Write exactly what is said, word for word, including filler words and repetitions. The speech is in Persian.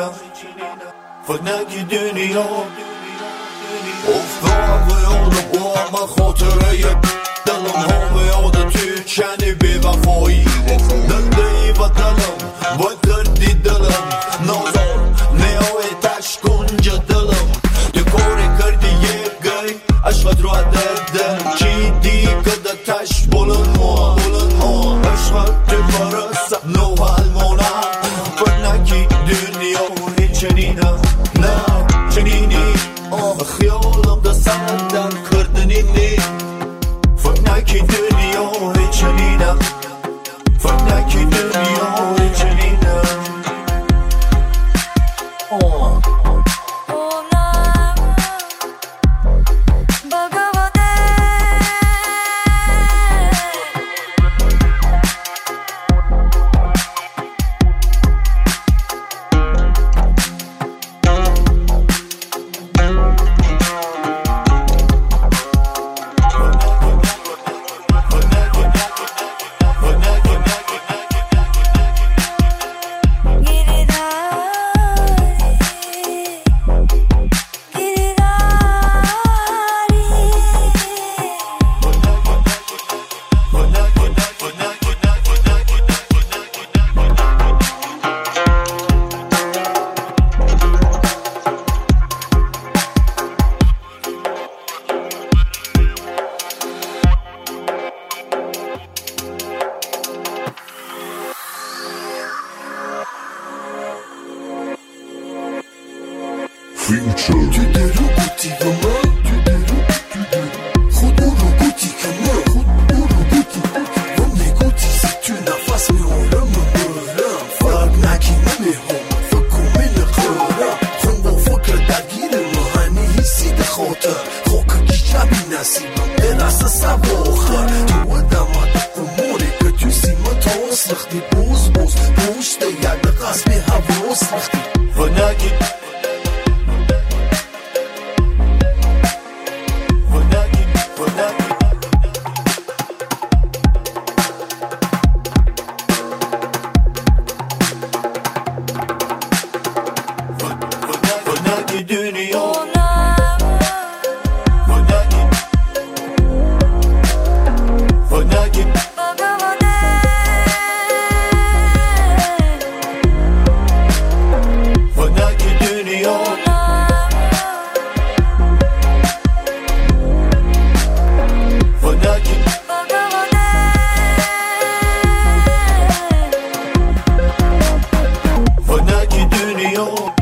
فکر نگی دنیا افتاد به یاد با همه خاطره دلم ها به یاد توی چنی بی وفایی دلدهی و دلم و دردی دلم نازار نیای تش کنج دلم تو کاری کردی یک گی عشقت رو دردم چی دی کده تش بلند ما بلند ما عشقت تو برسم نو حلمانم فکر نگی دنیا چنینم نه چنینی خیالم دستم در کردنی نی فکر نگی دنیا چنینم فکر نگی دنیا چنینم Future. Tu derou bouti kama, tu derou, tu derou. Khudou bouti kama, khudou bouti. On écoute si tu n'as pas mais on le meurt. Fuck naki me home, fuck comme le khora. Khongo fuck dagir mahani hissi de khota. Khok ki chabi nasib, ela sa sabokha. Tu wadama umuri que tu si matos lakhti boz boz. Bosh te yad qasmi havos lakhti. Vanaki dünya Vanaki Vanaki Vanaki dünya Vanaki Vanaki dünya